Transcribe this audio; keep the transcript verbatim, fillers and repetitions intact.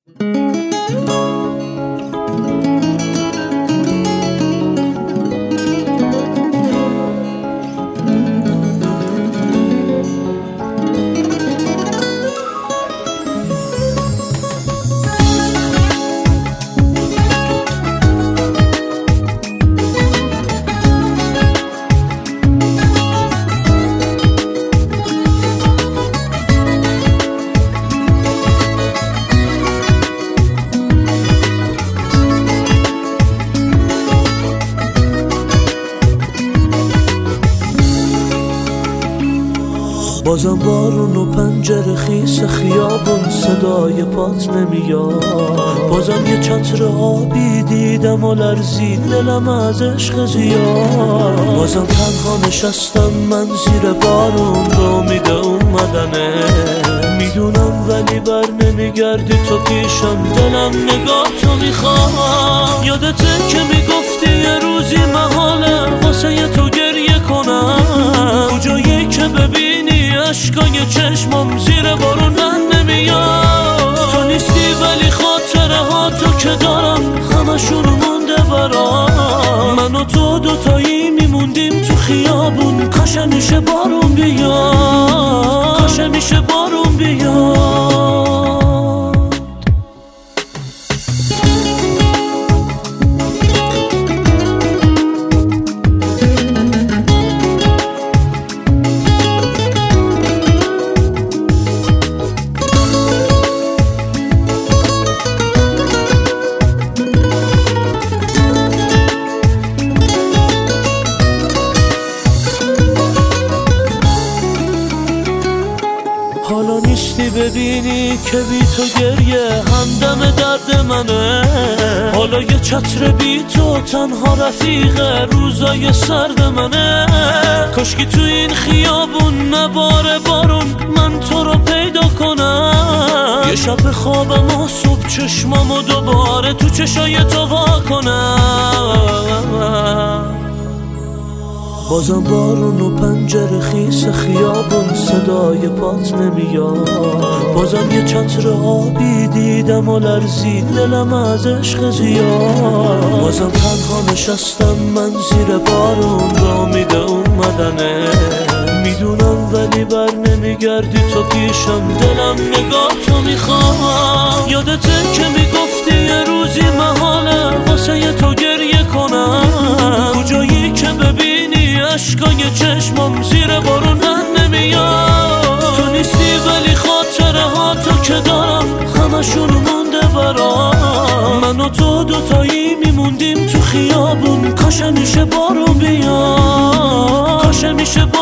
بازم بارون و پنجره خیس خیابون صدای پات نمیاد. بازم یه چتر آبی دیدم و لرزید دلم از عشق زیاد. بازم تنها نشستم من زیر بارون به امید اومدنه. میدونم ولی بر نمیگردی تو پیشم، دلم نگاه تو میخوام. یادته که میگفتی یه روزی محاله واسه تو گریه کنم. کجایی که ببینی عشقای چشمم زیر بارون نمیاد. تو نیستی ولی خاطره ها تو که دارم همشون مونده برام. من و تو دوتایی میموندیم تو خیابون، کاش میشه بارون بیاد، کاش میشه بارون بیاد. حالا نیستی ببینی که بی تو گریه همدم درد منه. حالا یه چتر بی تو تنها رفیق روزای سرد منه. کاشکی تو این خیابون نباره بارون من تو رو پیدا کنم. یه شب خوابم و صبح چشمم و دوباره تو چشای تو وا کنم. بازم بارون و پنجره خیس خیابون صدای پات نمیاد. بازم یه چتر آبی دیدم و لرزید دلم از عشق زیاد. بازم تنها نشستم من زیر بارون به امید اومدنه. میدونم ولی بر نمیگردی تو پیشم، دلم نگاه تو میخوام. یادته که میگفتی یه روزی محاله واسه تو گریه کنم. کجایی که ببینی عشقای چشمم زیر بارون نمیاد. تو نیستی ولی خاطره ها تو که دارم همشون مونده برام. من و تو دوتایی میموندیم تو خیابون، کاش میشه بارون بیاد، کاش میشه بارون